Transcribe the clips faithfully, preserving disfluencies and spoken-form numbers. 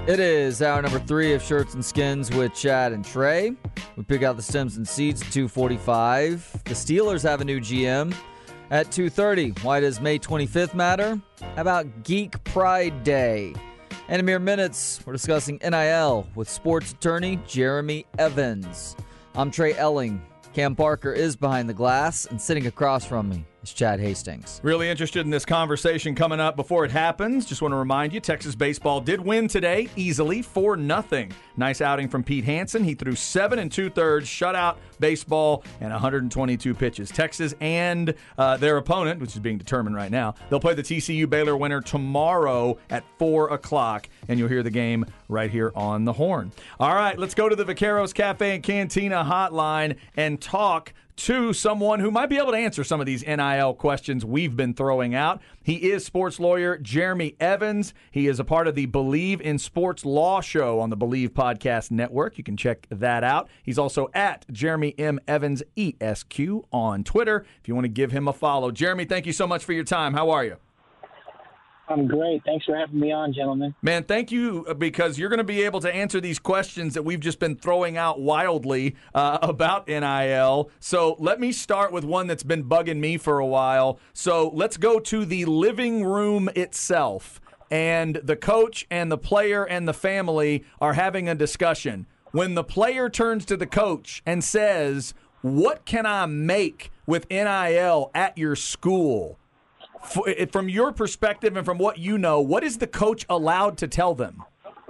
It is hour number three of Shirts and Skins with Chad and Trey. We pick out the stems and seeds at two forty-five. The Steelers have a new G M at two thirty. Why does May twenty-fifth matter? How about Geek Pride Day? And in mere minutes, we're discussing N I L with sports attorney Jeremy Evans. I'm Trey Elling. Cam Parker is behind the glass, and sitting across from me is Chad Hastings. Really interested in this conversation coming up. Before it happens, just want to remind you, Texas baseball did win today easily, four nothing. Nice outing from Pete Hansen. He threw seven and two-thirds, shutout baseball, and one hundred twenty-two pitches. Texas and uh, their opponent, which is being determined right now, they'll play the T C U Baylor winner tomorrow at four o'clock, and you'll hear the game right here on the Horn. All right, let's go to the Vaqueros Cafe and Cantina hotline and talk to someone who might be able to answer some of these N I L questions we've been throwing out. He is sports lawyer Jeremy Evans. He is a part of the Believe in Sports Law Show on the Believe Podcast Network. You can check that out. He's also at Jeremy M. Evans E S Q on Twitter if you want to give him a follow. Jeremy, thank you so much for your time. How are you? I'm great. Thanks for having me on, gentlemen. Man, thank you, because you're going to be able to answer these questions that we've just been throwing out wildly uh, about N I L. So let me start with one that's been bugging me for a while. So let's go to the living room itself. And the coach and the player and the family are having a discussion. When the player turns to the coach and says, "What can I make with N I L at your school?" From your perspective and from what you know, what is the coach allowed to tell them?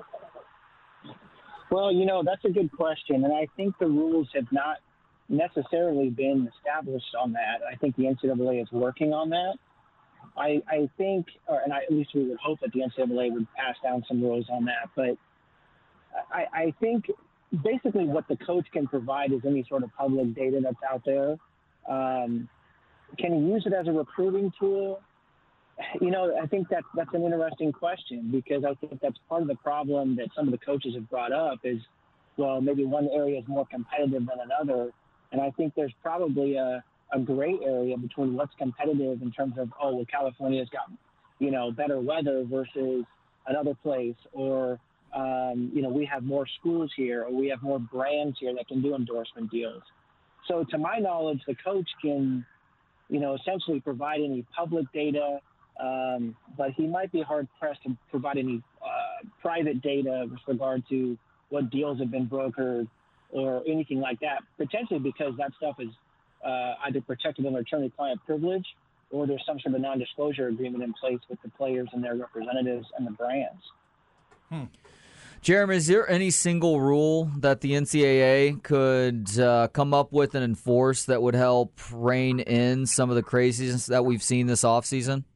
Well, you know, that's a good question. And I think the rules have not necessarily been established on that. I think the N C double A is working on that. I, I think, or, and I, at least we would hope that the N C double A would pass down some rules on that. But I, I think basically what the coach can provide is any sort of public data that's out there. Um, Can he use it as a recruiting tool? You know, I think that that's an interesting question, because I think that's part of the problem that some of the coaches have brought up is, well, maybe one area is more competitive than another. And I think there's probably a, a gray area between what's competitive in terms of, oh, well, California's got, you know, better weather versus another place, or, um, you know, we have more schools here, or we have more brands here that can do endorsement deals. So to my knowledge, the coach can, you know, essentially provide any public data, um, but he might be hard-pressed to provide any uh, private data with regard to what deals have been brokered or anything like that, potentially because that stuff is uh, either protected under attorney-client privilege, or there's some sort of non-disclosure agreement in place with the players and their representatives and the brands. Hmm. Jeremy, is there any single rule that the N C double A could uh, come up with and enforce that would help rein in some of the craziness that we've seen this offseason?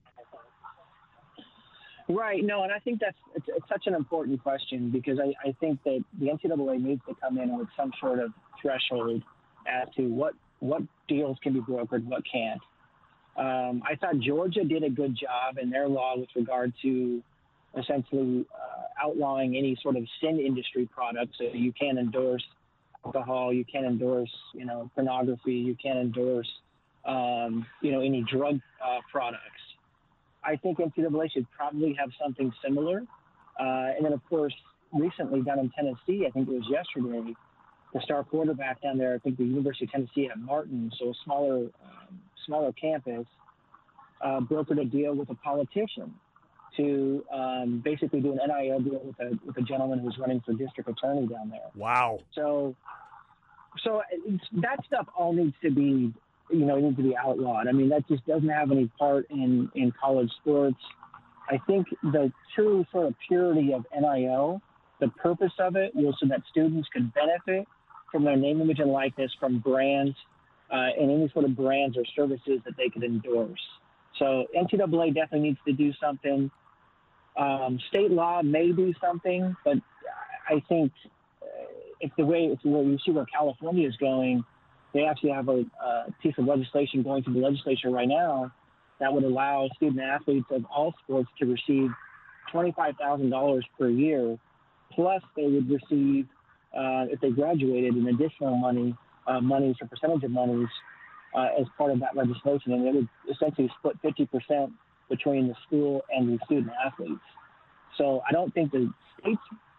Right. No, and I think that's it's, it's such an important question, because I, I think that the N C double A needs to come in with some sort of threshold as to what, what deals can be brokered, what can't. Um, I thought Georgia did a good job in their law with regard to essentially uh, outlawing any sort of sin industry product. So you can't endorse alcohol, you can't endorse, you know, pornography, you can't endorse, um, you know, any drug uh, products. I think N C double A should probably have something similar. Uh, and then, of course, recently down in Tennessee, I think it was yesterday, the star quarterback down there, I think the University of Tennessee at Martin, so a smaller, um, smaller campus, uh, brokered a deal with a politician to um, basically do an N I L deal with a with a gentleman who's running for district attorney down there. Wow. So, so it's, that stuff all needs to be, you know, needs to be outlawed. I mean, that just doesn't have any part in, in college sports. I think the true sort of purity of N I L, the purpose of it was so that students could benefit from their name, image, and likeness from brands uh, and any sort of brands or services that they could endorse. So N C double A definitely needs to do something. Um, state law may do something, but I think if the way, if the way you see where California is going, they actually have a, a piece of legislation going through the legislature right now that would allow student athletes of all sports to receive twenty-five thousand dollars per year, plus they would receive, uh, if they graduated, an additional money, uh, monies or percentage of monies uh, as part of that legislation. And it would essentially split fifty percent between the school and the student athletes. So I don't think the state's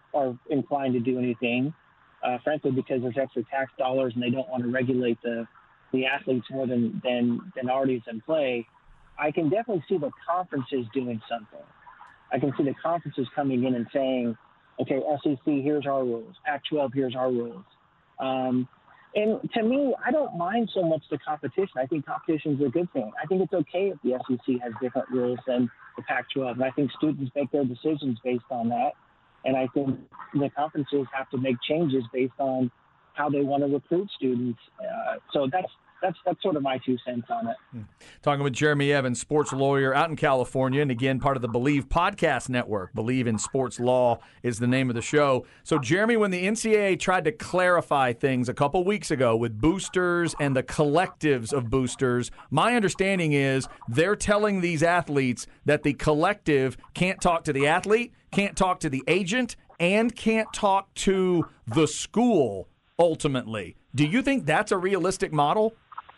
are inclined to do anything, uh, frankly, because there's extra tax dollars and they don't want to regulate the, the athletes more than, than, than already is in play. I can definitely see the conferences doing something. I can see the conferences coming in and saying, okay, S E C, here's our rules. Pac twelve, here's our rules. Um, and to me, I don't mind so much the competition. I think competition is a good thing. I think it's okay if the S E C has different rules than the Pac twelve. And I think students make their decisions based on that. And I think the conferences have to make changes based on how they want to recruit students. Uh, so that's That's that's sort of my two cents on it. Talking with Jeremy Evans, sports lawyer out in California, and again, part of the Believe podcast network. Believe in Sports Law is the name of the show. So, Jeremy, when the N C double A tried to clarify things a couple weeks ago with boosters and the collectives of boosters, my understanding is they're telling these athletes that the collective can't talk to the athlete, can't talk to the agent, and can't talk to the school ultimately. Do you think that's a realistic model?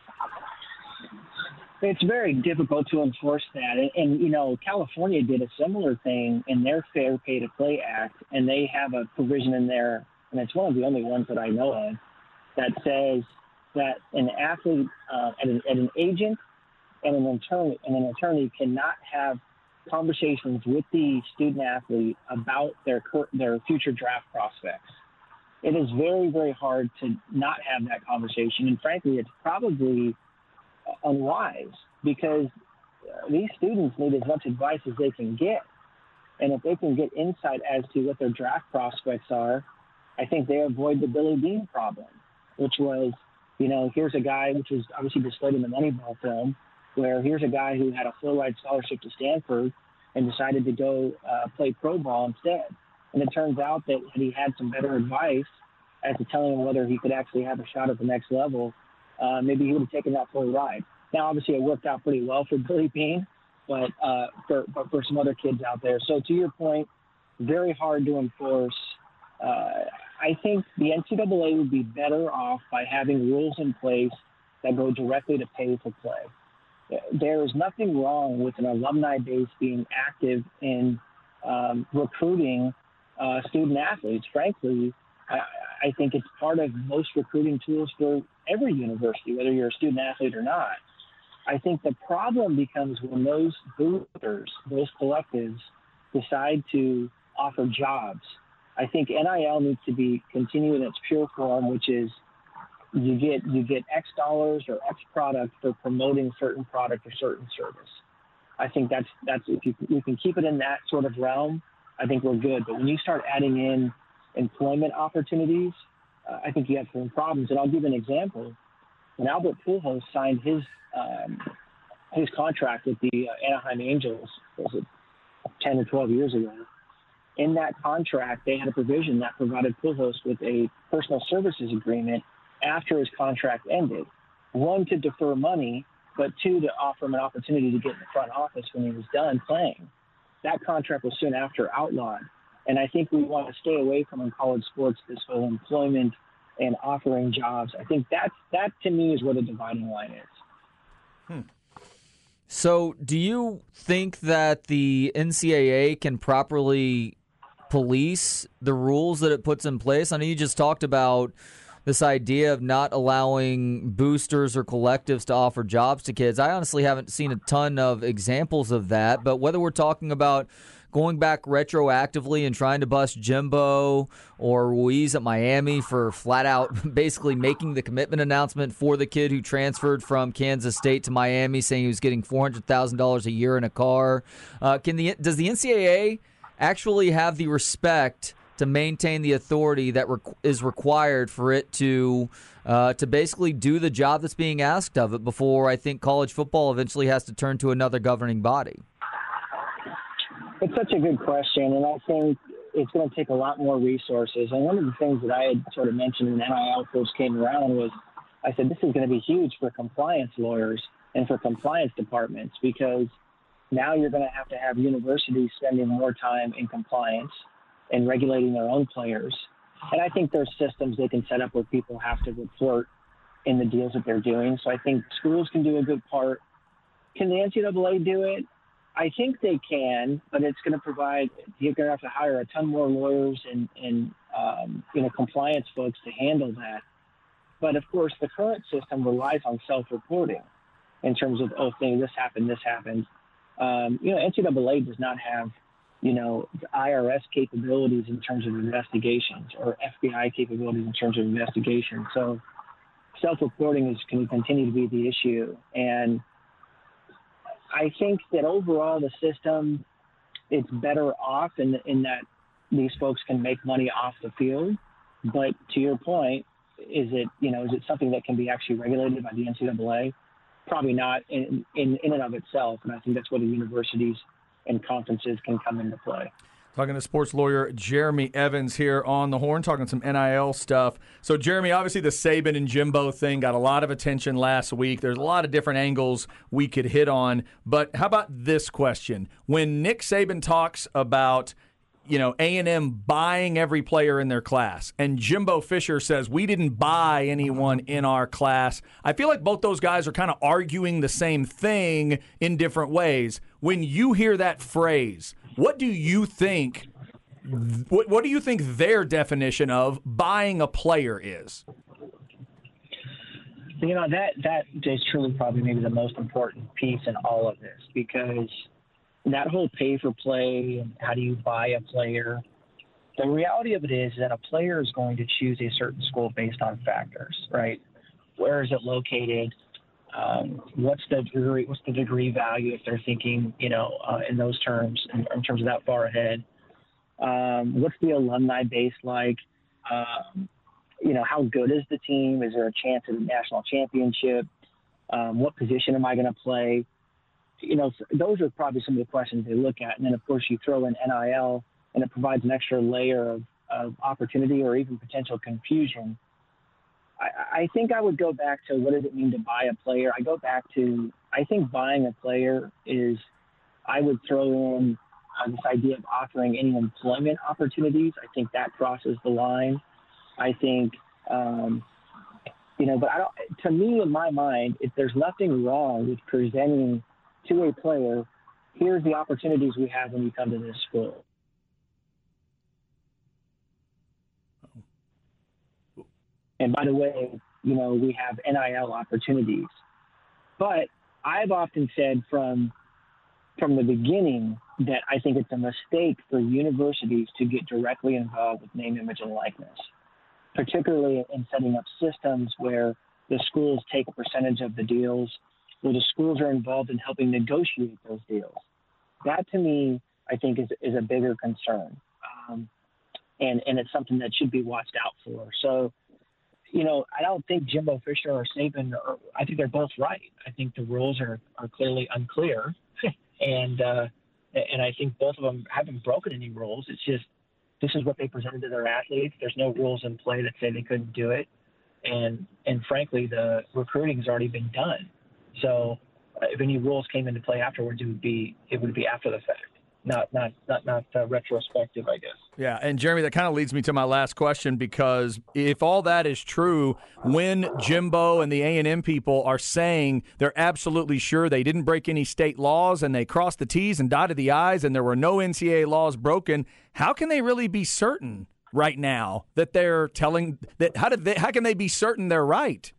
It's very difficult to enforce that. And, and, you know, California did a similar thing in their Fair Pay to Play Act, and they have a provision in there, and it's one of the only ones that I know of, that says that an athlete uh, and, an, and an agent and an attorney and an attorney cannot have conversations with the student athlete about their their future draft prospects. It is very, very hard to not have that conversation, and frankly, it's probably unwise because these students need as much advice as they can get. And if they can get insight as to what their draft prospects are, I think they avoid the Billy Beane problem, which was, you know, here's a guy, which was obviously displayed in the Moneyball film, where here's a guy who had a full-ride scholarship to Stanford and decided to go uh, play pro ball instead. And it turns out that he had some better advice as to telling him whether he could actually have a shot at the next level. Uh, maybe he would have taken that full ride. Now, obviously, it worked out pretty well for Billy Beane, but, uh, for, but for some other kids out there. So to your point, very hard to enforce. Uh, I think the N C double A would be better off by having rules in place that go directly to pay for play. There is nothing wrong with an alumni base being active in um, recruiting uh, student athletes. Frankly, I, I think it's part of most recruiting tools for every university, whether you're a student athlete or not. I think the problem becomes when those boosters, those collectives, decide to offer jobs. I think N I L needs to be continue in its pure form, which is you get you get X dollars or X product for promoting certain product or certain service. I think that's that's if you, you can keep it in that sort of realm, I think we're good. But when you start adding in employment opportunities, uh, I think you have some problems. And I'll give an example. When Albert Pujols signed his um, his contract with the uh, Anaheim Angels, was it ten or twelve years ago? In that contract, they had a provision that provided Pujols with a personal services agreement after his contract ended. One, to defer money, but two, to offer him an opportunity to get in the front office when he was done playing. That contract was soon after outlawed. And I think we want to stay away from in college sports this whole employment and offering jobs. I think that's, that to me is where the dividing line is. Hmm. So do you think that the N C double A can properly police the rules that it puts in place? I know you just talked about this idea of not allowing boosters or collectives to offer jobs to kids. I honestly haven't seen a ton of examples of that, but whether we're talking about going back retroactively and trying to bust Jimbo or Ruiz at Miami for flat out basically making the commitment announcement for the kid who transferred from Kansas State to Miami, saying he was getting four hundred thousand dollars a year in a car. Uh, can the does the N C double A actually have the respect to maintain the authority that re- is required for it to uh, to basically do the job that's being asked of it before I think college football eventually has to turn to another governing body? It's such a good question, and I think it's going to take a lot more resources. And one of the things that I had sort of mentioned when N I L first came around was I said this is going to be huge for compliance lawyers and for compliance departments, because now you're going to have to have universities spending more time in compliance and regulating their own players. And I think there's systems they can set up where people have to report in the deals that they're doing. So I think schools can do a good part. Can the N C double A do it? I think they can, but it's going to provide. You're going to have to hire a ton more lawyers and and um, you know compliance folks to handle that. But of course, the current system relies on self-reporting in terms of oh, thing this happened, this happened. Um, you know, N C double A does not have you know I R S capabilities in terms of investigations or F B I capabilities in terms of investigation. So self-reporting is going to continue to be the issue, and I think that overall the system, it's better off in, in that these folks can make money off the field. But to your point, is it, you know, is it something that can be actually regulated by the N C double A? Probably not in, in, in and of itself. And I think that's where the universities and conferences can come into play. Talking to sports lawyer Jeremy Evans here on the Horn, talking some N I L stuff. So, Jeremy, obviously the Saban and Jimbo thing got a lot of attention last week. There's a lot of different angles we could hit on. But how about this question? When Nick Saban talks about, you know, A and M buying every player in their class, and Jimbo Fisher says, we didn't buy anyone in our class, I feel like both those guys are kind of arguing the same thing in different ways. When you hear that phrase, what do you think what, what do you think their definition of buying a player is? You know, that, that is truly probably maybe the most important piece in all of this, because that whole pay for play and how do you buy a player, the reality of it is that a player is going to choose a certain school based on factors, right? Where is it located? Um, what's the degree? What's the degree value if they're thinking, you know, uh, in those terms, in, in terms of that far ahead? Um, what's the alumni base like? Um, you know, how good is the team? Is there a chance at a national championship? Um, what position am I going to play? You know, those are probably some of the questions they look at. And then, of course, you throw in N I L, and it provides an extra layer of, of opportunity or even potential confusion. I think I would go back to what does it mean to buy a player? I go back to, I think buying a player is, I would throw in uh, this idea of offering any employment opportunities. I think that crosses the line. I think, um, you know, but I don't, to me, in my mind, if there's nothing wrong with presenting to a player, here's the opportunities we have when you come to this school. And by the way, you know, we have N I L opportunities. But I've often said from from the beginning that I think it's a mistake for universities to get directly involved with name, image, and likeness, particularly in setting up systems where the schools take a percentage of the deals, where the schools are involved in helping negotiate those deals. That, to me, I think is, is a bigger concern. Um, and, and it's something that should be watched out for. So, you know, I don't think Jimbo Fisher or Saban, are, I think they're both right. I think the rules are, are clearly unclear. and uh, and I think both of them haven't broken any rules. It's just this is what they presented to their athletes. There's no rules in play that say they couldn't do it. And, and frankly, the recruiting has already been done. So uh, if any rules came into play afterwards, it would be it would be after the fact. Not not not not uh, retrospective, I guess. Yeah, and Jeremy, that kind of leads me to my last question, because if all that is true, when Jimbo and the A and M people are saying they're absolutely sure they didn't break any state laws and they crossed the T's and dotted the I's and there were no N C double A laws broken, how can they really be certain right now that they're telling that? How did they? How can they be certain they're right?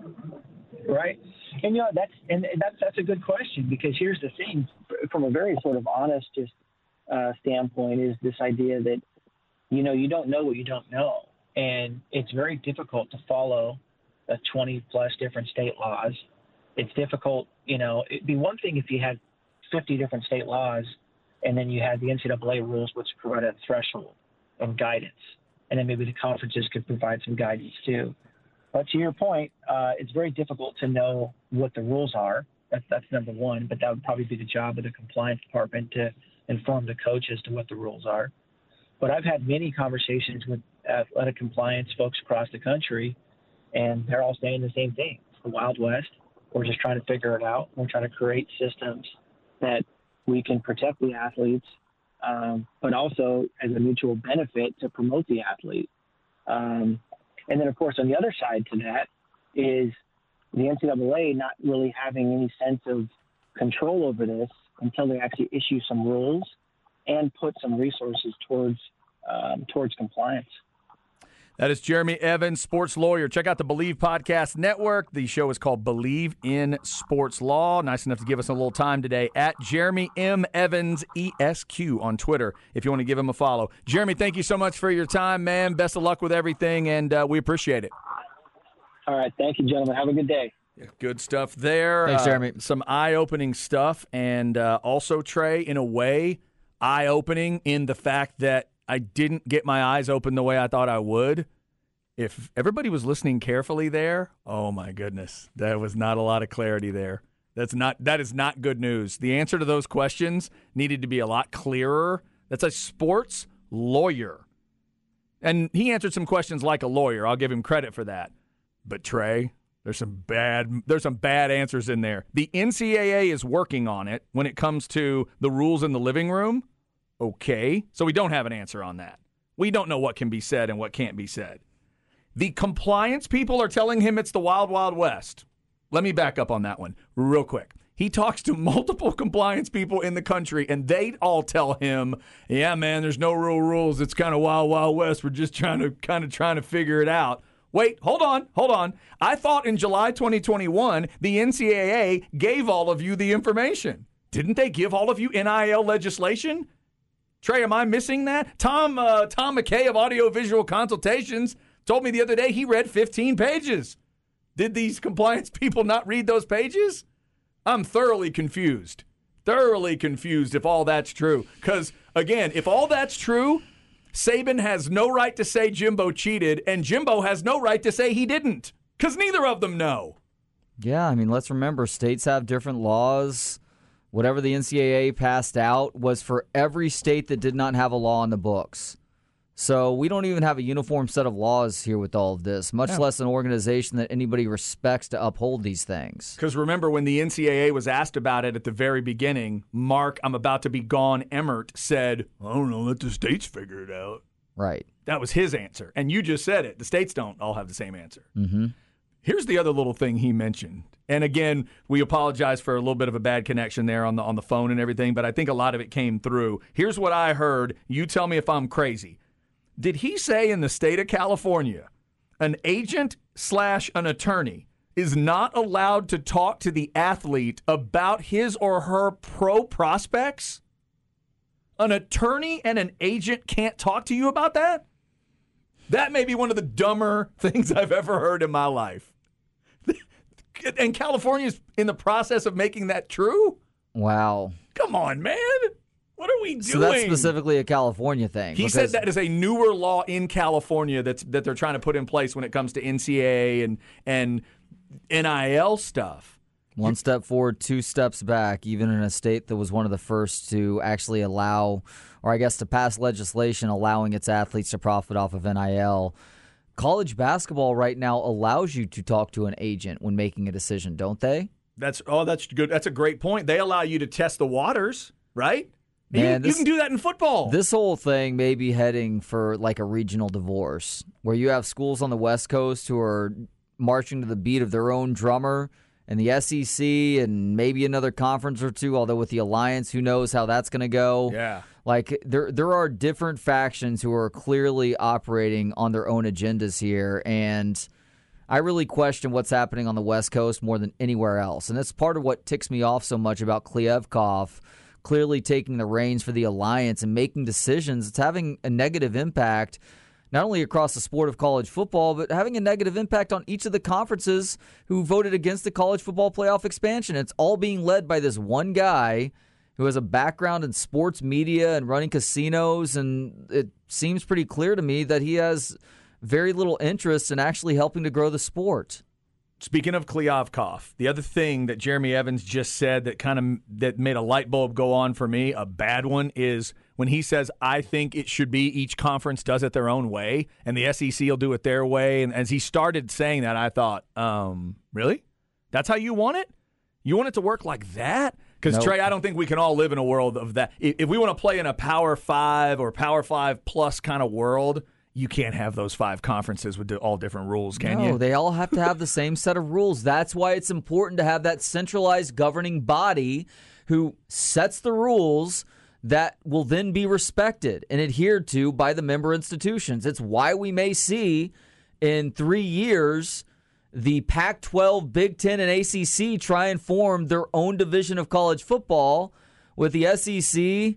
Right. And, you know, that's and that's that's a good question, because here's the thing, from a very sort of honest just uh, standpoint, is this idea that, you know, you don't know what you don't know. And it's very difficult to follow the twenty plus different state laws. It's difficult, you know, it'd be one thing if you had fifty different state laws and then you had the N C double A rules, which provide a threshold of guidance. And then maybe the conferences could provide some guidance too. But to your point, uh, it's very difficult to know what the rules are. That's, that's number one, but that would probably be the job of the compliance department to inform the coach as to what the rules are. But I've had many conversations with athletic compliance folks across the country, and they're all saying the same thing. It's the Wild West. We're just trying to figure it out. We're trying to create systems that we can protect the athletes, um, but also as a mutual benefit to promote the athlete. Um, And then, of course, on the other side to that is the N C double A not really having any sense of control over this until they actually issue some rules and put some resources towards um, towards compliance. That is Jeremy Evans, sports lawyer. Check out the Believe Podcast Network. The show is called Believe in Sports Law. Nice enough to give us a little time today at Jeremy M. Evans, E S Q on Twitter, if you want to give him a follow. Jeremy, thank you so much for your time, man. Best of luck with everything, and uh, we appreciate it. All right. Thank you, gentlemen. Have a good day. Good stuff there. Thanks, Jeremy. Uh, some eye-opening stuff, and uh, also, Trey, in a way, eye-opening in the fact that I didn't get my eyes open the way I thought I would. If everybody was listening carefully there, oh my goodness, there was not a lot of clarity there. That's not that is not good news. The answer to those questions needed to be a lot clearer. That's a sports lawyer. And he answered some questions like a lawyer. I'll give him credit for that. But Trey, there's some bad there's some bad answers in there. The N C double A is working on it when it comes to the rules in the living room. Okay, so we don't have an answer on that. We don't know what can be said and what can't be said. The compliance people are telling him it's the Wild Wild West. Let me back up on that one real quick. He talks to multiple compliance people in the country, and they all tell him, yeah, man, there's no real rules. It's kind of Wild Wild West. We're just trying to kind of trying to figure it out. Wait, hold on, hold on. I thought in July twenty twenty-one, the N C double A gave all of you the information. Didn't they give all of you N I L legislation? Trey, am I missing that? Tom uh, Tom McKay of Audio Visual Consultations told me the other day he read fifteen pages. Did these compliance people not read those pages? I'm thoroughly confused. Thoroughly confused if all that's true. Because, again, if all that's true, Saban has no right to say Jimbo cheated, and Jimbo has no right to say he didn't. Because neither of them know. Yeah, I mean, let's remember, states have different laws. Whatever the N C double A passed out was for every state that did not have a law on the books. So we don't even have a uniform set of laws here with all of this, much yeah. less an organization that anybody respects to uphold these things. Because remember, when the N C double A was asked about it at the very beginning, Mark, I'm about to be gone, Emmert said, I don't know, let the states figure it out. Right. That was his answer. And you just said it. The states don't all have the same answer. Mm-hmm. Here's the other little thing he mentioned. And again, we apologize for a little bit of a bad connection there on the on the phone and everything, but I think a lot of it came through. Here's what I heard. You tell me if I'm crazy. Did he say in the state of California, an agent slash an attorney is not allowed to talk to the athlete about his or her pro prospects? An attorney and an agent can't talk to you about that? That may be one of the dumber things I've ever heard in my life. And California's in the process of making that true? Wow. Come on, man. What are we doing? So that's specifically a California thing. He said that is a newer law in California that's that they're trying to put in place when it comes to N C double A and and N I L stuff. One step forward, two steps back, even in a state that was one of the first to actually allow, or I guess to pass legislation allowing its athletes to profit off of N I L. College basketball right now allows you to talk to an agent when making a decision, don't they? That's oh, that's good. That's a great point. They allow you to test the waters, right? Man, you, this, you can do that in football. This whole thing may be heading for like a regional divorce, where you have schools on the West Coast who are marching to the beat of their own drummer, and the S E C and maybe another conference or two, although with the Alliance, who knows how that's going to go. Yeah. Like, there there are different factions who are clearly operating on their own agendas here, and I really question what's happening on the West Coast more than anywhere else. And that's part of what ticks me off so much about Kliavkoff clearly taking the reins for the Alliance and making decisions. It's having a negative impact not only across the sport of college football, but having a negative impact on each of the conferences who voted against the college football playoff expansion. It's all being led by this one guy who has a background in sports media and running casinos, and it seems pretty clear to me that he has very little interest in actually helping to grow the sport. Speaking of Kliavkoff, the other thing that Jeremy Evans just said that kind of that made a light bulb go on for me, a bad one, is when he says, I think it should be each conference does it their own way, and the S E C will do it their way. And as he started saying that, I thought, um, really? That's how you want it? You want it to work like that? Because, nope. Trey, I don't think we can all live in a world of that. If we want to play in a Power Five or Power Five plus kind of world, you can't have those five conferences with all different rules, can no, you? No, they all have to have the same set of rules. That's why it's important to have that centralized governing body who sets the rules that will then be respected and adhered to by the member institutions. It's why we may see in three years the Pac twelve, Big Ten, and A C C try and form their own division of college football with the S E C,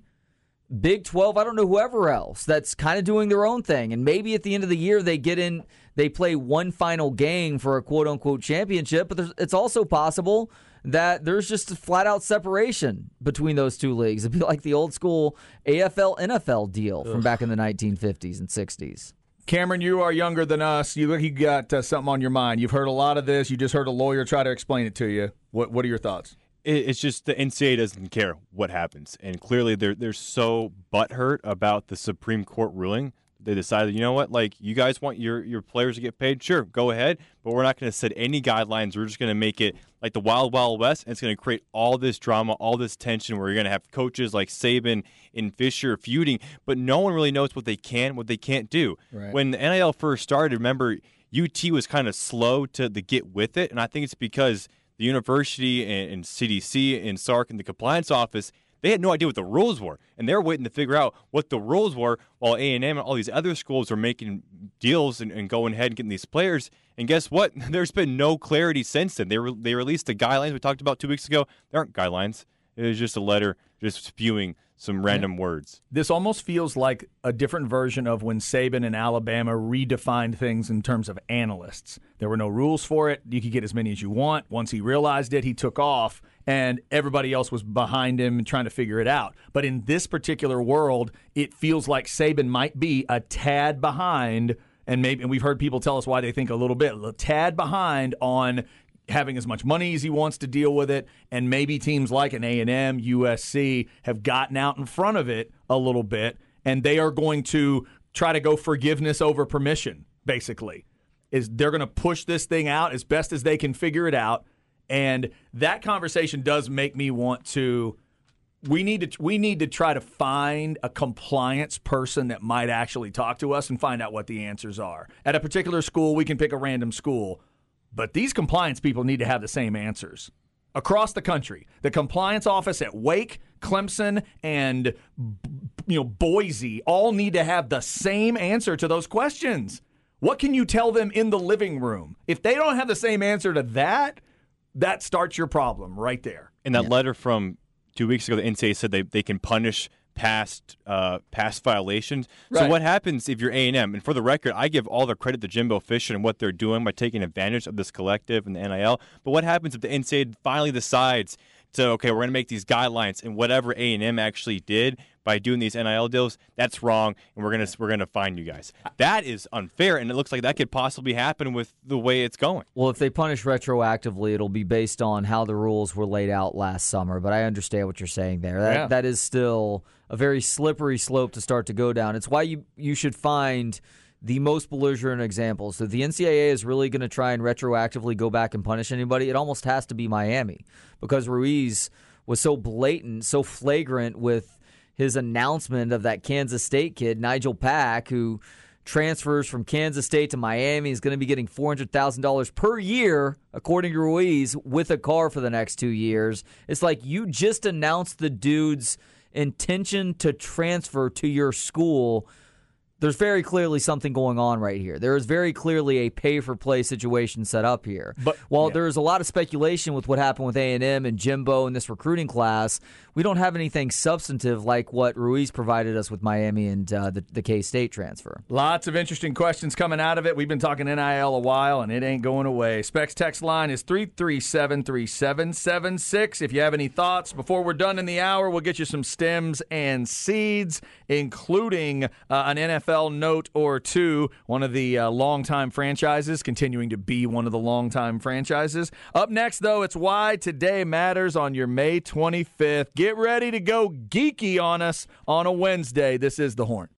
Big twelve, I don't know, whoever else that's kind of doing their own thing. And maybe at the end of the year they get in, they play one final game for a quote-unquote championship, but it's also possible that there's just a flat-out separation between those two leagues. It'd be like the old-school A F L N F L deal Ugh. from back in the nineteen fifties and sixties. Cameron, you are younger than us. You look, you got uh, something on your mind. You've heard a lot of this. You just heard a lawyer try to explain it to you. What What are your thoughts? It's just the N C double A doesn't care what happens. And clearly they're, they're so butthurt about the Supreme Court ruling. They decided, you know what, like, you guys want your, your players to get paid? Sure, go ahead. But we're not going to set any guidelines. We're just going to make it like the Wild Wild West. And it's going to create all this drama, all this tension where you're going to have coaches like Saban and Fisher feuding. But no one really knows what they can, what they can't do. Right. When the N I L first started, remember, U T was kind of slow to, to get with it. And I think it's because the university and, and C D C and S A R C and the compliance office, they had no idea what the rules were. And they were waiting to figure out what the rules were while A and M and all these other schools were making deals and, and going ahead and getting these players. And guess what? There's been no clarity since then. They re- they released the guidelines we talked about two weeks ago. There aren't guidelines. It was just a letter just spewing some random words. This almost feels like a different version of when Saban and Alabama redefined things in terms of analysts. There were no rules for it. You could get as many as you want. Once he realized it, he took off, and everybody else was behind him and trying to figure it out. But in this particular world, it feels like Saban might be a tad behind, and maybe and we've heard people tell us why they think a little bit, a tad behind on having as much money as he wants to deal with it, and maybe teams like an A and M, U S C have gotten out in front of it a little bit, and they are going to try to go forgiveness over permission, basically. Is they're going to push this thing out as best as they can figure it out, and that conversation does make me want to we need to we need to try to find a compliance person that might actually talk to us and find out what the answers are. At a particular school, we can pick a random school. But these compliance people need to have the same answers across the country. The compliance office at Wake, Clemson, and you know Boise all need to have the same answer to those questions. What can you tell them in the living room? If they don't have the same answer to that, that starts your problem right there. In that yeah. letter from two weeks ago, the N C double A said they, they can punish past uh, past violations. Right. So what happens if you're A and M? And for the record, I give all the credit to Jimbo Fisher and what they're doing by taking advantage of this collective and the N I L. But what happens if the N C double A finally decides to, okay, we're going to make these guidelines, and whatever A and M actually did by doing these N I L deals, that's wrong, and we're going to we're going to fine you guys. That is unfair, and it looks like that could possibly happen with the way it's going. Well, if they punish retroactively, it'll be based on how the rules were laid out last summer, but I understand what you're saying there. That Yeah. That is still a very slippery slope to start to go down. It's why you you should find the most belligerent examples. So if the N C double A is really going to try and retroactively go back and punish anybody, it almost has to be Miami, because Ruiz was so blatant, so flagrant with his announcement of that Kansas State kid, Nigel Pack, who transfers from Kansas State to Miami, is going to be getting four hundred thousand dollars per year, according to Ruiz, with a car for the next two years. It's like you just announced the dude's intention to transfer to your school. There's very clearly something going on right here. There is very clearly a pay-for-play situation set up here. But while yeah. there's a lot of speculation with what happened with A and M and Jimbo in this recruiting class, we don't have anything substantive like what Ruiz provided us with Miami and uh, the, the K-State transfer. Lots of interesting questions coming out of it. We've been talking N I L a while, and it ain't going away. Specs text line is three three seven, three seven seven six. If you have any thoughts, before we're done in the hour, we'll get you some stems and seeds, including uh, an N F L note or two, one of the uh, longtime franchises, continuing to be one of the longtime franchises. Up next, though, it's Why Today Matters on your May twenty-fifth. Get ready to go geeky on us on a Wednesday. This is The Horn.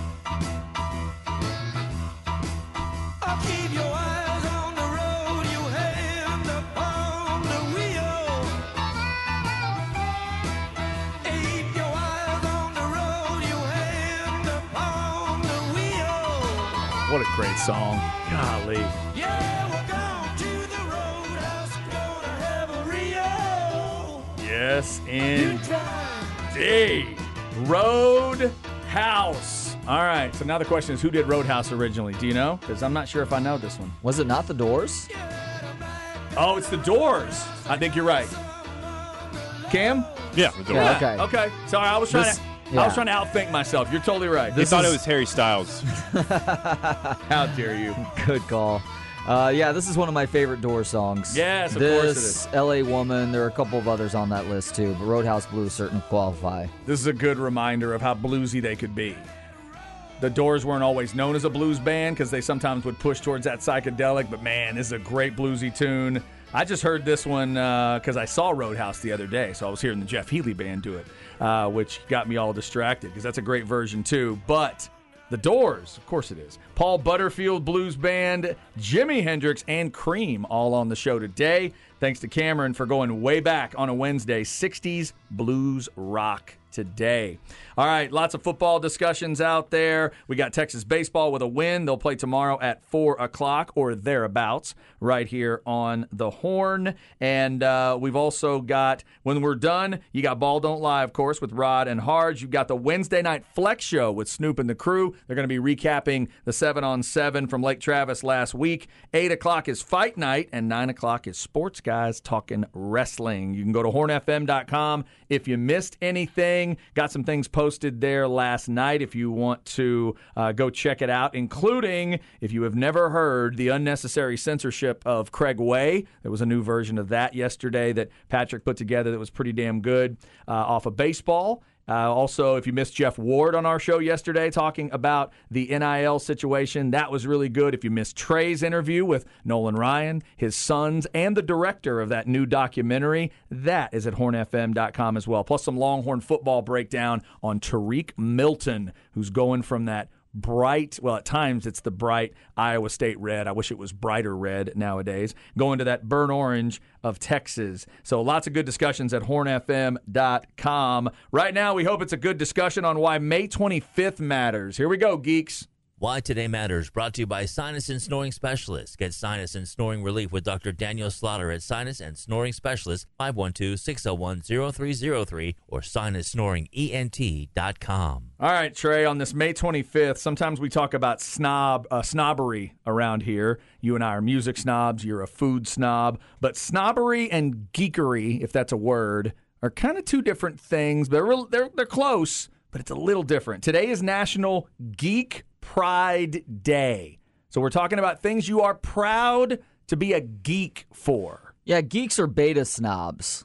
Keep your eyes on the road, you what a great song. Golly. Yeah, we're going to the roadhouse, gonna have a Rio. Yes, indeed. Roadhouse. All right, so now the question is, who did Roadhouse originally? Do you know? Because I'm not sure if I know this one. Was it not the Doors? Oh, it's the Doors. I think you're right. Cam? Yeah, the Doors. Yeah, Okay. okay. Okay. Sorry, I was trying This- to. yeah. I was trying to outthink myself. You're totally right. They This thought is- it was Harry Styles. How dare you? Good call. Uh, yeah, this is one of my favorite Doors songs. Yes, of this, course it is. L A Woman. There are a couple of others on that list too, but Roadhouse Blues certainly qualify. This is a good reminder of how bluesy they could be. The Doors weren't always known as a blues band because they sometimes would push towards that psychedelic, but man, this is a great bluesy tune. I just heard this one because uh, I saw Roadhouse the other day, so I was hearing the Jeff Healey band do it, uh, which got me all distracted because that's a great version too. But the Doors, of course it is. Paul Butterfield Blues Band, Jimi Hendrix, and Cream all on the show today. Thanks to Cameron for going way back on a Wednesday, sixties blues rock today. All right, lots of football discussions out there. We got Texas baseball with a win. They'll play tomorrow at four o'clock or thereabouts right here on the Horn. And uh, we've also got, when we're done, you got Ball Don't Lie, of course, with Rod and Harge. You've got the Wednesday Night Flex Show with Snoop and the crew. They're going to be recapping the seven on seven from Lake Travis last week. eight o'clock is Fight Night, and nine o'clock is Sports Guys Talking Wrestling. You can go to horn f m dot com if you missed anything. Got some things posted there last night if you want to uh, go check it out, including, if you have never heard, the unnecessary censorship of Craig Way. There was a new version of that yesterday that Patrick put together that was pretty damn good uh, off of baseball. Uh, also, if you missed Jeff Ward on our show yesterday talking about the N I L situation, that was really good. If you missed Trey's interview with Nolan Ryan, his sons, and the director of that new documentary, that is at horn f m dot com as well. Plus some Longhorn football breakdown on Tariq Milton, who's going from that bright, well, at times it's the bright Iowa State red. I wish it was brighter red nowadays. Going to that burnt orange of Texas. So lots of good discussions at horn f m dot com. Right now, we hope it's a good discussion on why May twenty-fifth matters. Here we go, geeks. Why Today Matters, brought to you by Sinus and Snoring Specialists. Get sinus and snoring relief with Doctor Daniel Slaughter at Sinus and Snoring Specialists, five one two, six oh one, oh three oh three or sinus snoring e n t dot com. All right, Trey, on this May twenty-fifth, sometimes we talk about snob uh, snobbery around here. You and I are music snobs. You're a food snob. But snobbery and geekery, if that's a word, are kind of two different things. They're, real, they're, they're close, but it's a little different. Today is National Geek Pride Day. So we're talking about things you are proud to be a geek for. Yeah, geeks are beta snobs.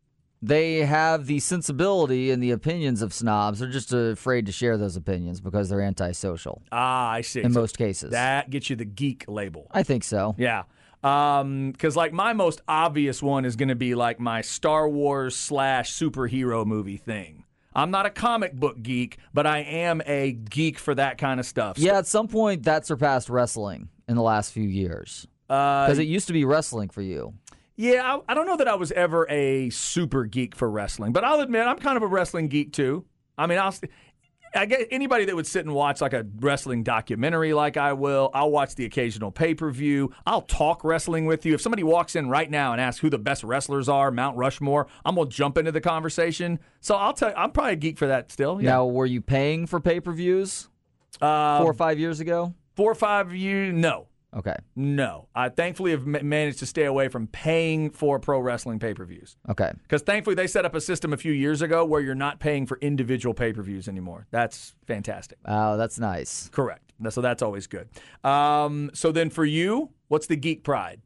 They have the sensibility and the opinions of snobs. They're just afraid to share those opinions because they're antisocial Ah, I see. in So most cases. that gets you the geek label. I think so. Yeah. Um, because like my most obvious one is going to be like my Star Wars slash superhero movie thing. I'm not a comic book geek, but I am a geek for that kind of stuff. Yeah, at some point that surpassed wrestling in the last few years. Uh, Because it used to be wrestling for you. yeah, I, I don't know that I was ever a super geek for wrestling, but I'll admit I'm kind of a wrestling geek too. I mean, I'll. I get anybody that would sit and watch like a wrestling documentary like I will. I'll watch the occasional pay-per-view. I'll talk wrestling with you. If somebody walks in right now and asks who the best wrestlers are, Mount Rushmore, I'm going to jump into the conversation. So I'll tell you, I'm probably a geek for that still. Yeah. Now, were you paying for pay-per-views Uh, four or five years ago? four or five years, no. Okay. No. I thankfully have ma- managed to stay away from paying for pro wrestling pay-per-views. Okay. Because thankfully they set up a system a few years ago where you're not paying for individual pay-per-views anymore. That's fantastic. Oh, that's nice. Correct. So that's always good. Um, so then for you, what's the geek pride?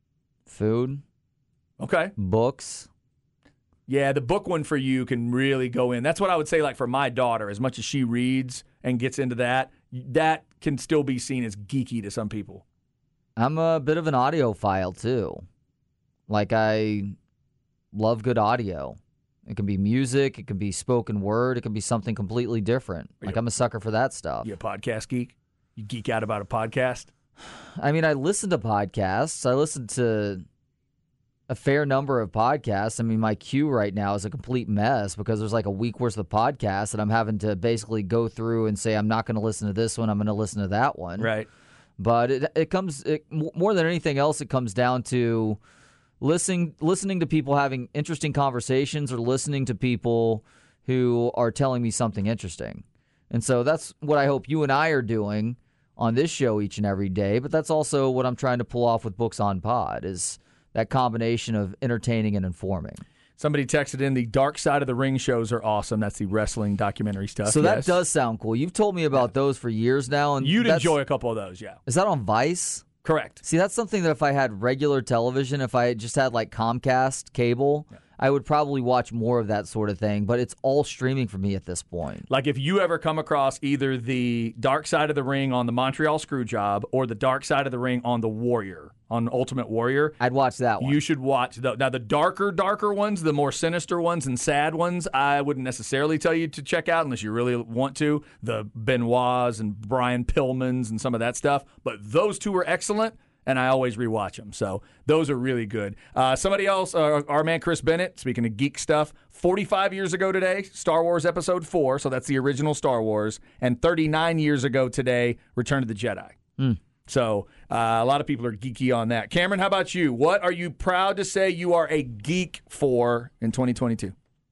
Food, Okay. books. Yeah, the book one for you can really go in. That's what I would say, like for my daughter, as much as she reads and gets into that, that can still be seen as geeky to some people. I'm a bit of an audiophile, too. Like, I love good audio. It can be music. It can be spoken word. It can be something completely different. Like, I'm a sucker for that stuff. You a podcast geek? You geek out about a podcast? I mean, I listen to podcasts. I listen to a fair number of podcasts. I mean, my queue right now is a complete mess because there's like a week worth of podcasts that I'm having to basically go through and say, I'm not going to listen to this one. I'm going to listen to that one. Right. But it it comes it, more than anything else, it comes down to listening listening to people having interesting conversations or listening to people who are telling me something interesting. And so that's what I hope you and I are doing on this show each and every day. But that's also what I'm trying to pull off with Books on Pod, is that combination of entertaining and informing. Somebody texted in, the Dark Side of the Ring shows are awesome. That's the wrestling documentary stuff. So yes. that does sound cool. You've told me about those for years now. And You'd that's- enjoy a couple of those, yeah. Is that on Vice? Correct. See, that's something that if I had regular television, if I just had like Comcast cable, yeah. I would probably watch more of that sort of thing. But it's all streaming for me at this point. Like if you ever come across either the Dark Side of the Ring on the Montreal Screwjob or the Dark Side of the Ring on the Warrior, on Ultimate Warrior, I'd watch that one. You should watch the, now the darker, darker ones, the more sinister ones and sad ones. I wouldn't necessarily tell you to check out unless you really want to. The Benoits and Brian Pillmans and some of that stuff. But those two are excellent, and I always rewatch them. So those are really good. Uh, somebody else, uh, our man Chris Bennett, speaking of geek stuff, forty-five years ago today, Star Wars Episode four, so that's the original Star Wars, and thirty-nine years ago today, Return of the Jedi. Mm. So uh, a lot of people are geeky on that. Cameron, how about you? What are you proud to say you are a geek for in twenty twenty-two?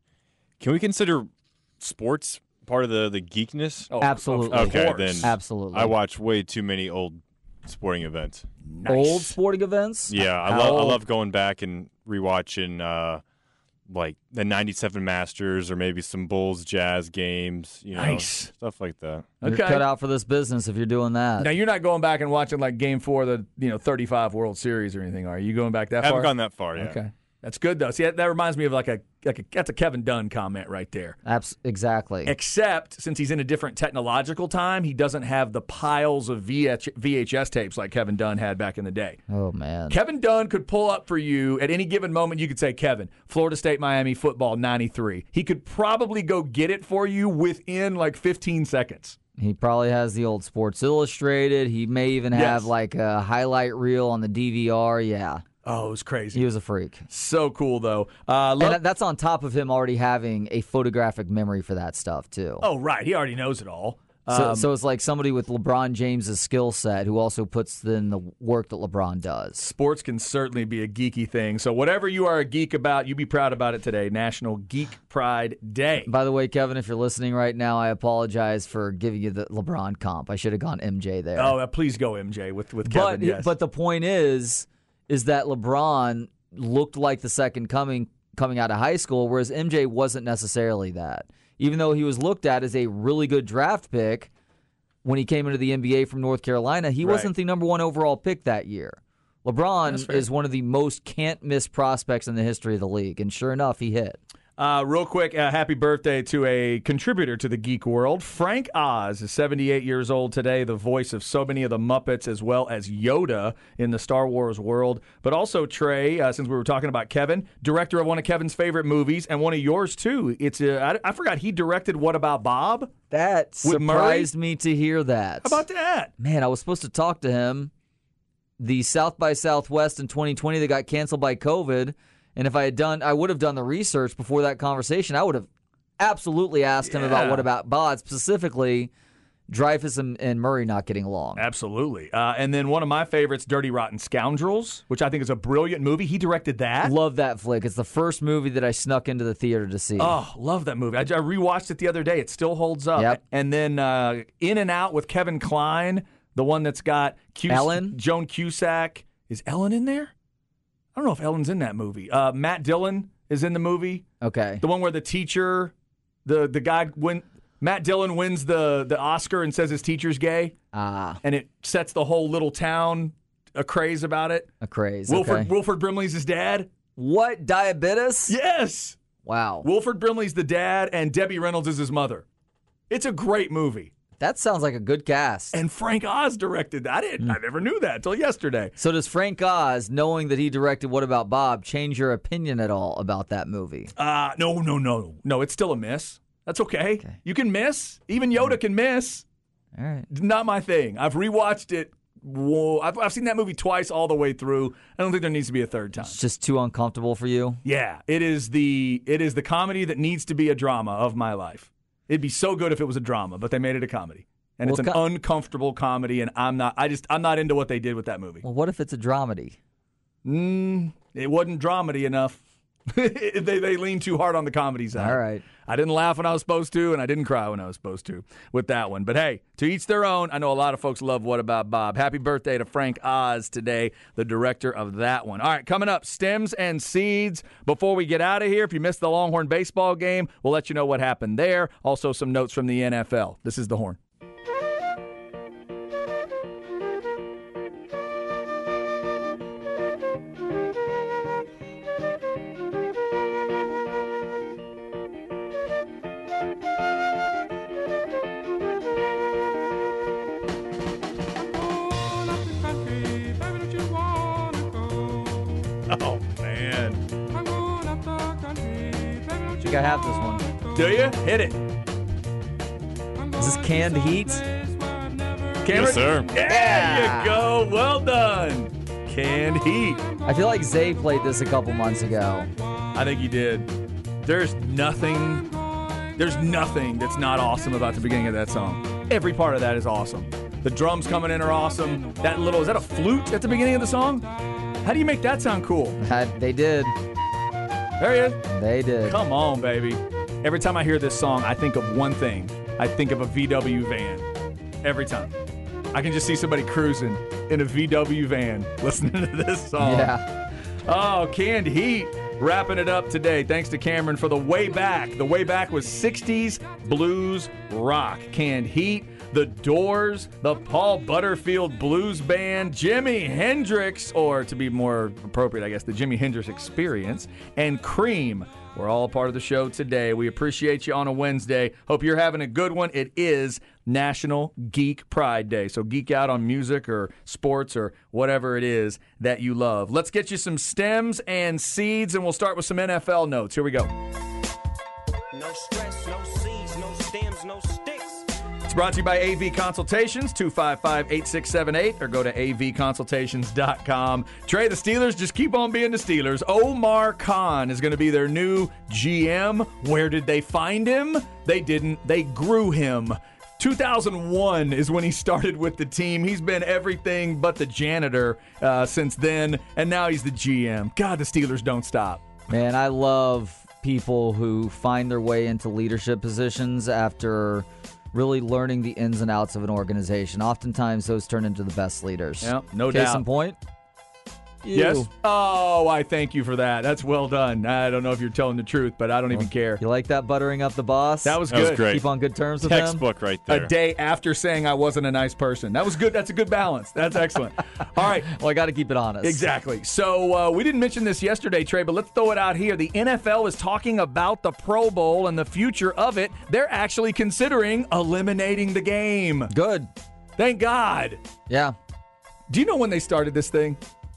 Can we consider sports part of the, the geekness? Oh, Absolutely. of Okay, course. then Absolutely. I watch way too many old sporting events. Nice. Old sporting events? Yeah, I How love I old? love going back and rewatching uh, like the ninety-seven Masters or maybe some Bulls Jazz games, you know, Nice. stuff like that. You're Okay. cut out for this business if you're doing that. Now you're not going back and watching like Game Four of the you know thirty-five World Series or anything, are you? You going back that I haven't far? gone that far yet. Okay, that's good though. See, that, that reminds me of like a like a that's a Kevin Dunn comment right there. Abs- exactly. Except since he's in a different technological time, he doesn't have the piles of V H S tapes like Kevin Dunn had back in the day. Oh, man. Kevin Dunn could pull up for you at any given moment. You could say, Kevin, Florida State, Miami football, ninety-three. He could probably go get it for you within like fifteen seconds. He probably has the old Sports Illustrated. He may even have Yes. like a highlight reel on the D V R. Yeah. Oh, it was crazy. He was a freak. So cool, though. Uh, And love- that- that's on top of him already having a photographic memory for that stuff, too. oh, right. He already knows it all. So, Um, so it's like somebody with LeBron James's skill set who also puts in the work that LeBron does. sports can certainly be a geeky thing. So whatever you are a geek about, you be proud about it today. National Geek Pride Day. By the way, Kevin, if you're listening right now, I apologize for giving you the LeBron comp. I should have gone M J there. Oh, uh, please go M J with, with Kevin, but yes. but the point is, is that LeBron looked like the second coming coming out of high school, whereas M J wasn't necessarily that. Even though he was looked at as a really good draft pick when he came into the N B A from North Carolina, he Right. wasn't the number one overall pick that year. That's LeBron fair. is one of the most can't-miss prospects in the history of the league, and sure enough, he hit. Uh, real quick, uh, happy birthday to a contributor to the geek world. Frank Oz is seventy-eight years old today, the voice of so many of the Muppets as well as Yoda in the Star Wars world. But also Trey, uh, since we were talking about Kevin, director of one of Kevin's favorite movies and one of yours too. It's uh, I, I forgot he directed What About Bob? That With Murray? surprised me to hear that. How about that? Man, I was supposed to talk to him. The South by Southwest in twenty twenty that got canceled by COVID. And if I had done, I would have done the research before that conversation. I would have absolutely asked him about Yeah. what about Bod, specifically Dreyfus and, and Murray not getting along. Absolutely. Uh, and then one of my favorites, Dirty Rotten Scoundrels, which I think is a brilliant movie. He directed that. Love that flick. It's the first movie that I snuck into the theater to see. Oh, love that movie. I, I rewatched it the other day. It still holds up. Yep. And then uh, In and Out with Kevin Kline, the one that's got Cus- Ellen? Joan Cusack. Is Ellen in there? I don't know if Ellen's in that movie. Uh, Matt Dillon is in the movie. Okay. The one where the teacher, the the guy, win, Matt Dillon wins the, the Oscar and says his teacher's gay, Ah, and it sets the whole little town a craze about it. a craze. Wilford okay. Wilford Brimley's his dad. What? Diabetes? Yes. Wow. Wilford Brimley's the dad, and Debbie Reynolds is his mother. It's a great movie. That sounds like a good cast. And Frank Oz directed that. I didn't. I never knew that until yesterday. So does Frank Oz, knowing that he directed What About Bob, change your opinion at all about that movie? Uh, no, no, no. No, it's still a miss. That's okay. Okay. You can miss. Even Yoda can miss. All right. Not my thing. I've rewatched it. Whoa. I've, I've seen that movie twice all the way through. I don't think there needs to be a third time. It's just too uncomfortable for you? Yeah, it is the it is the comedy that needs to be a drama of my life. It'd be so good if it was a drama, but they made it a comedy. And Well, it's an co- uncomfortable comedy, and I'm not. I just I'm not into what they did with that movie. Well, what if it's a dramedy? Mm, it wasn't dramedy enough. they they lean too hard on the comedy side. All right. I didn't laugh when I was supposed to, and I didn't cry when I was supposed to with that one. But hey, to each their own. I know a lot of folks love What About Bob. Happy birthday to Frank Oz today, the director of that one. All right, coming up, Stems and Seeds. Before we get out of here, if you missed the Longhorn baseball game, we'll let you know what happened there. Also, some notes from the N F L. This is The Horn. Oh, man. I think I have this one. Do you? Hit it. Is this Canned Heat? Cameron? Yes, sir. There Yeah. you go. Well done. Canned Heat. I feel like Zay played this a couple months ago. I think he did. There's nothing, there's nothing that's not awesome about the beginning of that song. Every part of that is awesome. The drums coming in are awesome. That little, is that a flute at the beginning of the song? How do you make that sound cool? That- They did. There he is. They did. Come on, baby. Every time I hear this song, I think of one thing. I think of a V W van. Every time. I can just see somebody cruising in a V W van listening to this song. Yeah. Oh, Canned Heat. Wrapping it up today. Thanks to Cameron for the way back. The way back was sixties blues rock. Canned Heat, The Doors, the Paul Butterfield Blues Band, Jimi Hendrix, or to be more appropriate, I guess, the Jimi Hendrix Experience, and Cream. We're all a part of the show today. We appreciate you on a Wednesday. Hope you're having a good one. It is National Geek Pride Day. So geek out on music or sports or whatever it is that you love. Let's get you some stems and seeds, and we'll start with some N F L notes. Here we go. No stress, no seeds, no stems, no sticks. It's brought to you by A V Consultations, two five five, eight six seven eight, or go to a v consultations dot com. Trey, the Steelers just keep on being the Steelers. Omar Khan is going to be their new G M. Where did they find him? They didn't. They grew him. two thousand one is when he started with the team. He's been everything but the janitor uh, since then, and now he's the G M. God, the Steelers don't stop. Man, I love people who find their way into leadership positions after really learning the ins and outs of an organization. Oftentimes, those turn into the best leaders. Yeah, no Case doubt. in point. You. Yes? Oh, I thank you for that. That's well done. I don't know if you're telling the truth, but I don't even care. You like that buttering up the boss? That was That good. was great. Keep on good terms with him? Textbook right there. A day after saying I wasn't a nice person. That was good. That's a good balance. That's excellent. All right. Well, I got to keep it honest. Exactly. So uh, we didn't mention this yesterday, Trey, but let's throw it out here. The N F L is talking about the Pro Bowl and the future of it. They're actually considering eliminating the game. Good. Thank God. Yeah. Do you know when they started this thing?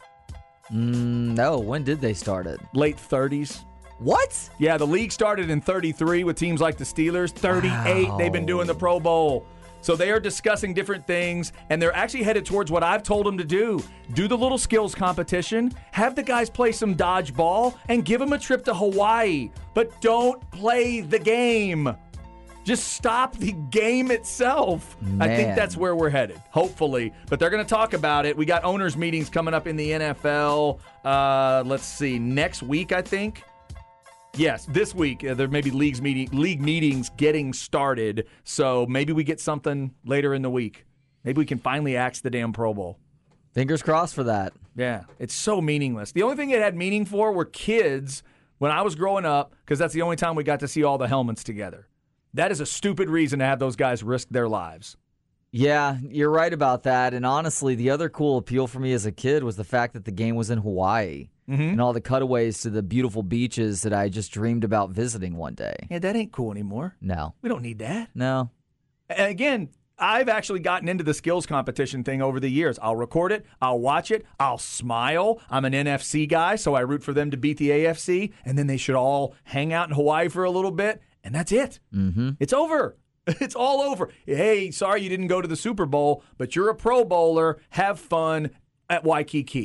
Mm, no, when did they start it? Late thirties. What? Yeah, the league started in thirty-three with teams like the Steelers. thirty-eight, Wow. they've been doing the Pro Bowl. So they are discussing different things, and they're actually headed towards what I've told them to do. Do the little skills competition, have the guys play some dodgeball, and give them a trip to Hawaii. But don't play the game. Just stop the game itself. I think Man. that's where we're headed, hopefully. But they're going to talk about it. We got owners' meetings coming up in the N F L. Uh, let's see, next week, I think. Yes, this week. Uh, there may be leagues meeting, league meetings getting started. So maybe we get something later in the week. Maybe we can finally axe the damn Pro Bowl. Fingers crossed for that. Yeah, it's so meaningless. The only thing it had meaning for were kids when I was growing up, because that's the only time we got to see all the helmets together. That is a stupid reason to have those guys risk their lives. Yeah, you're right about that. And honestly, the other cool appeal for me as a kid was the fact that the game was in Hawaii Mm-hmm. and all the cutaways to the beautiful beaches that I just dreamed about visiting one day. Yeah, that ain't cool anymore. No, We don't need that. no. And again, I've actually gotten into the skills competition thing over the years. I'll record it. I'll watch it. I'll smile. I'm an N F C guy, so I root for them to beat the A F C. And then they should all hang out in Hawaii for a little bit. And that's it. Mm-hmm. It's over. It's all over. Hey, sorry you didn't go to the Super Bowl, but you're a Pro Bowler. Have fun at Waikiki.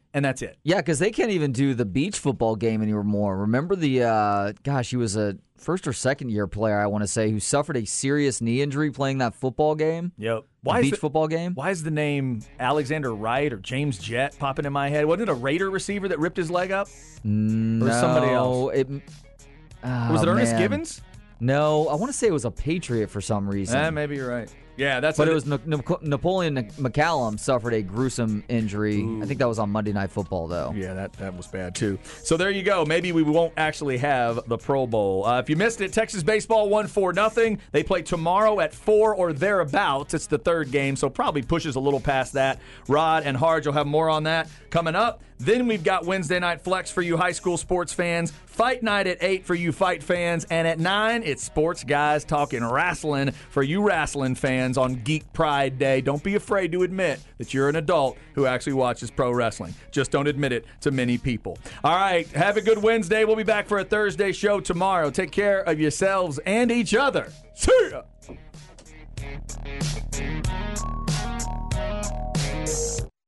and that's it. Yeah, because they can't even do the beach football game anymore. Remember the, uh, gosh, he was a first or second year player, I want to say, who suffered a serious knee injury playing that football game. Yep. Why is beach the, football game? Why is the name Alexander Wright or James Jett popping in my head? Wasn't it a Raider receiver that ripped his leg up? No, or somebody else? It, oh, was it Ernest man. Givens? No, I want to say it was a Patriot for some reason. Eh, maybe you're right. Yeah, that's. But a, it was Na- Na- Napoleon McCallum suffered a gruesome injury. Ooh. I think that was on Monday Night Football, though. Yeah, that, that was bad, too. So there you go. Maybe we won't actually have the Pro Bowl. Uh, if you missed it, Texas baseball won four nothing. They play tomorrow at four or thereabouts. It's the third game, so probably pushes a little past that. Rod and Harge will have more on that coming up. Then we've got Wednesday Night Flex for you high school sports fans. Fight Night at eight for you fight fans. And at nine, it's Sports Guys Talking Wrestling for you wrestling fans on Geek Pride Day. Don't be afraid to admit that you're an adult who actually watches pro wrestling. Just don't admit it to many people. All right, have a good Wednesday. We'll be back for a Thursday show tomorrow. Take care of yourselves and each other. See ya!